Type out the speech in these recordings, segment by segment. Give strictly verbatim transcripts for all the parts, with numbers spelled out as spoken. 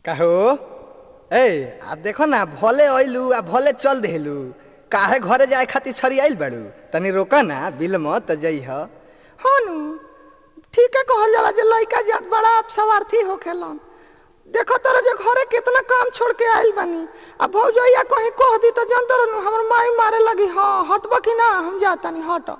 कहो ए आ देखो ना भले अइलू आ भले चल देलू काहे घरे जाए खातिर छड़ी आइल बाड़ू तनी रोका ना बिल मत जइह हानु ठीक है कहल जाला जे लइका जात बड़ा आप सवार्थी होखेलन। देखो तोरा जे घरे कितना काम छोड़ के आइल बानी आ भौजैया कहीं कह दी तो जानत रहनु हमर माई मारे लगी। हां हटबा कि ना हम जातानी हट।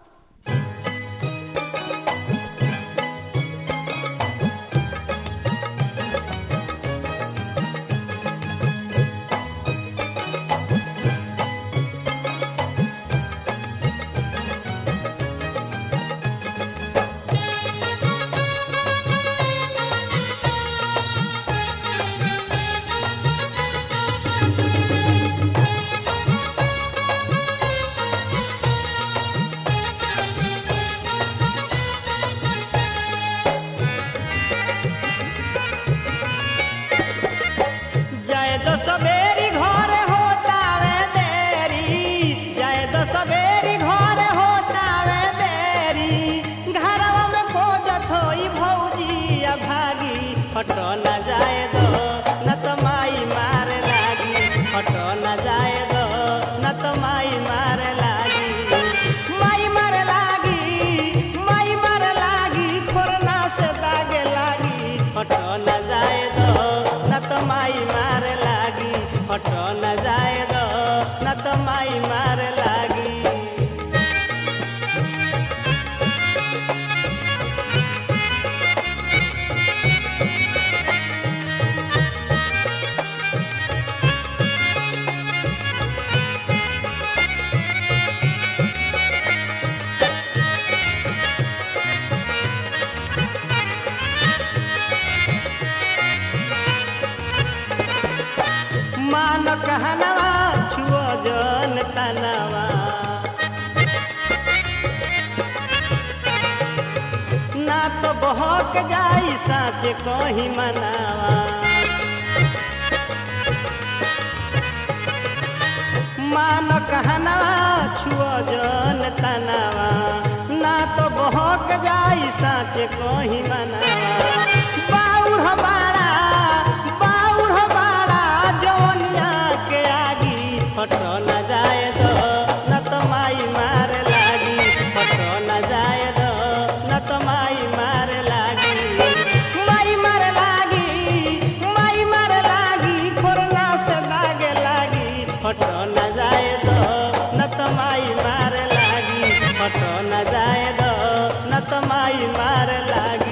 हटो न जाए दो न तो माई मारे लागी, हटो न जाए दो न तो माई मारे लागी, माई मारे लागी, माई मारे लागी, खोरना से दागे लागी। हटो न जाए दो न तो माई मारे लागी, हटो न जाए दो न तो माई मारे लागी। मान कहनवा छुओ जन तनवा, ना तो बहक जाई साँच कहीं मनावा। मान कहनवा छुओ जन तनवा, ना तो बहक जाई साँच कहीं मनावा। बाउर हमारा हटो न जाए दो न तो माई मारे लागी, हटो न जाए दो न तो माई मारे लागी, माई मारे लागी, माई मारे लागी, खोरना से दागे लागी। हटो न जाए दो न तो माई मारे लागी, हटो न जाए दो न तो माई मारे लागी।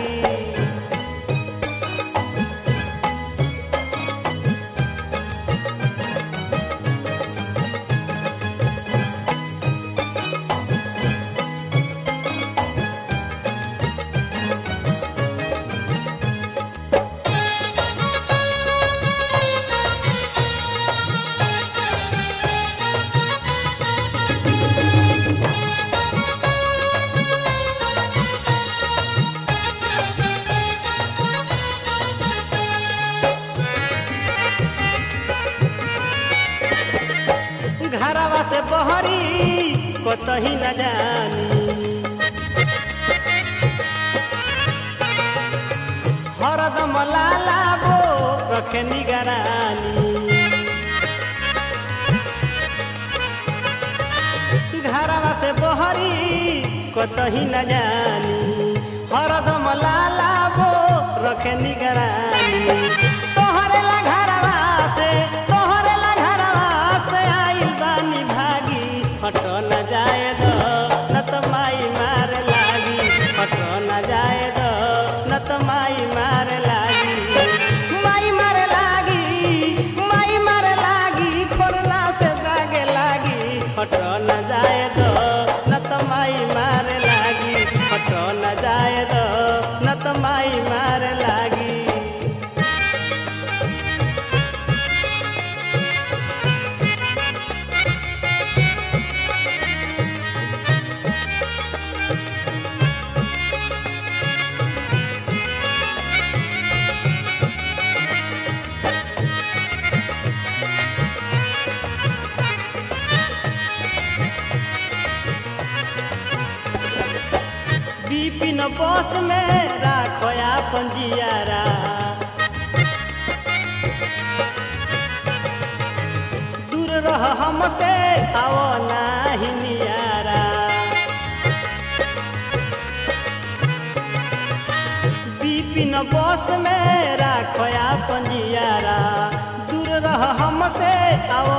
घरवा से बहरी कतही न जानी, हरदम लाला वो रखे निगरानी। घरवा से बहरी कतही न जानी, हरदम लाला वो रखे निगरानी। तोहरे ला घरवा से तोहरे ला घरवा से आइल बानी भागी। हटो न जाए दो न तो माई मारे लागी, हटो न जाए दो न तो माई मारे लागी, माई मारे लागी, माई मारे लागी, खोरना से दागे लागी। हटो न जाए दो न तो माई मारे लागी, हटो न जाए दो न तो माई मारे लागी। बिपिन बस में राखो अपन जियारा, हमसे आओ नाही नियारा बिपिन बस में राखो अपन जियारा दूर रह हमसे आओ